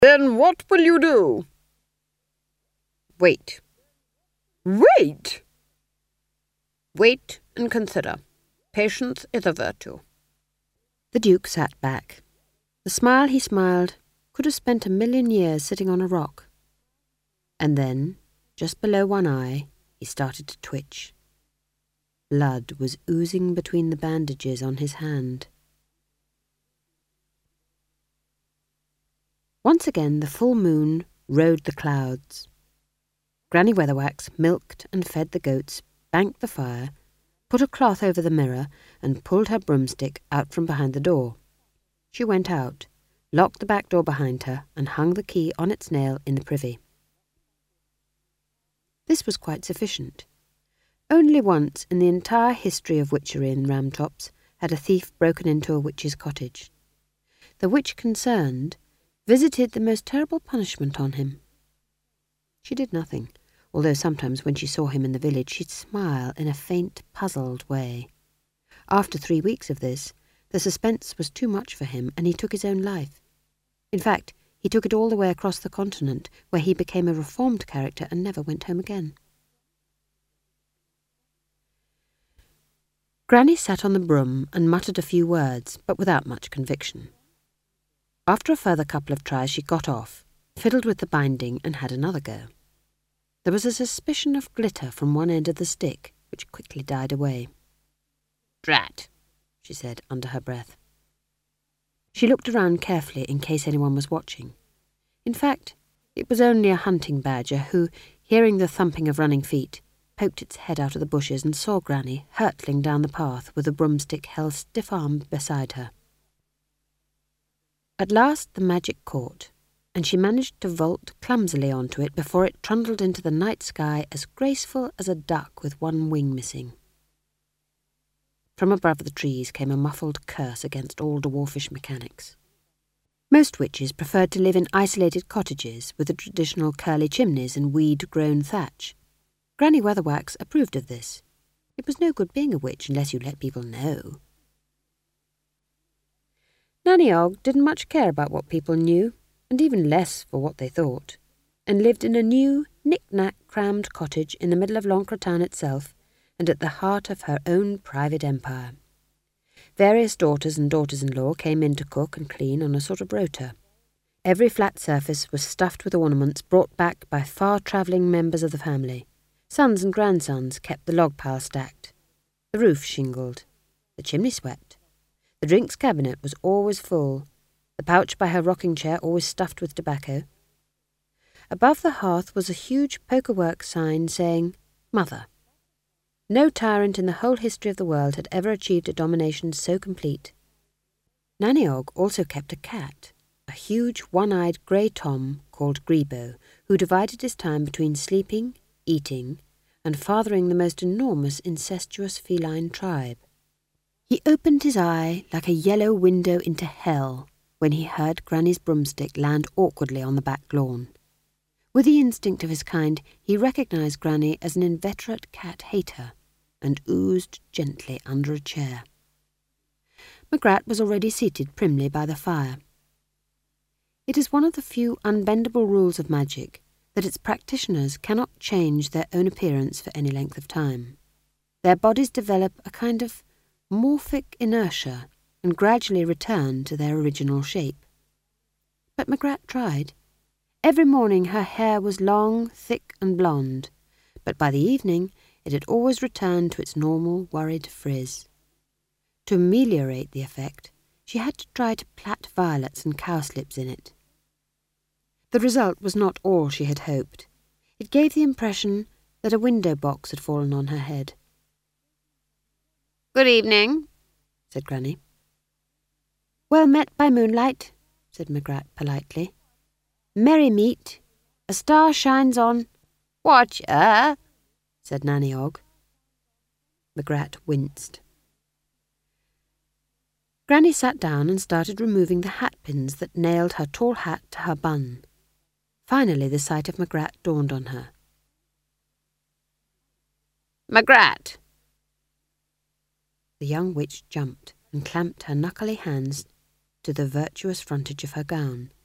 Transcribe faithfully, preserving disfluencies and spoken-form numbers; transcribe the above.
Then what will you do? Wait. Wait? Wait and consider. Patience is a virtue. The Duke sat back. The smile he smiled could have spent a million years sitting on a rock. And then, just below one eye, he started to twitch. Blood was oozing between the bandages on his hand. Once again the full moon rode the clouds. Granny Weatherwax milked and fed the goats, banked the fire, put a cloth over the mirror, and pulled her broomstick out from behind the door. She went out, locked the back door behind her, and hung the key on its nail in the privy. This was quite sufficient. Only once in the entire history of witchery in Ramtops had a thief broken into a witch's cottage. The witch concerned visited the most terrible punishment on him. She did nothing, although sometimes when she saw him in the village she'd smile in a faint, puzzled way. After three weeks of this, the suspense was too much for him, and he took his own life. In fact, he took it all the way across the continent, where he became a reformed character and never went home again. Granny sat on the broom and muttered a few words, but without much conviction. After a further couple of tries she got off, fiddled with the binding, and had another go. There was a suspicion of glitter from one end of the stick, which quickly died away. "Drat," she said under her breath. She looked around carefully in case anyone was watching. In fact, it was only a hunting badger who, hearing the thumping of running feet, poked its head out of the bushes and saw Granny hurtling down the path with a broomstick held stiff-armed beside her. At last the magic caught, and she managed to vault clumsily onto it before it trundled into the night sky as graceful as a duck with one wing missing. From above the trees came a muffled curse against all dwarfish mechanics. Most witches preferred to live in isolated cottages with the traditional curly chimneys and weed-grown thatch. Granny Weatherwax approved of this. It was no good being a witch unless you let people know. Nanny Og didn't much care about what people knew, and even less for what they thought, and lived in a new, knick-knack crammed cottage in the middle of Loncre town itself, and at the heart of her own private empire. Various daughters and daughters-in-law came in to cook and clean on a sort of rota. Every flat surface was stuffed with ornaments brought back by far-travelling members of the family. Sons and grandsons kept the log pile stacked, the roof shingled, the chimney swept. The drinks cabinet was always full, the pouch by her rocking chair always stuffed with tobacco. Above the hearth was a huge pokerwork sign saying, "Mother." No tyrant in the whole history of the world had ever achieved a domination so complete. Nanny Og also kept a cat, a huge one-eyed grey tom called Grebo, who divided his time between sleeping, eating, and fathering the most enormous incestuous feline tribe. He opened his eye like a yellow window into hell when he heard Granny's broomstick land awkwardly on the back lawn. With the instinct of his kind, he recognised Granny as an inveterate cat-hater and oozed gently under a chair. Magrat was already seated primly by the fire. It is one of the few unbendable rules of magic that its practitioners cannot change their own appearance for any length of time. Their bodies develop a kind of morphic inertia and gradually return to their original shape. But Magrat tried. Every morning her hair was long, thick and blonde, but by the evening it had always returned to its normal, worried frizz. To ameliorate the effect, she had to try to plait violets and cowslips in it. The result was not all she had hoped. It gave the impression that a window box had fallen on her head. "Good evening," said Granny. "Well met by moonlight," said Magrat politely. "Merry meet. A star shines on—" "Watcher," said Nanny Og. Magrat winced. Granny sat down and started removing the hat-pins that nailed her tall hat to her bun. Finally the sight of Magrat dawned on her. "Magrat." The young witch jumped and clamped her knuckly hands to the virtuous frontage of her gown.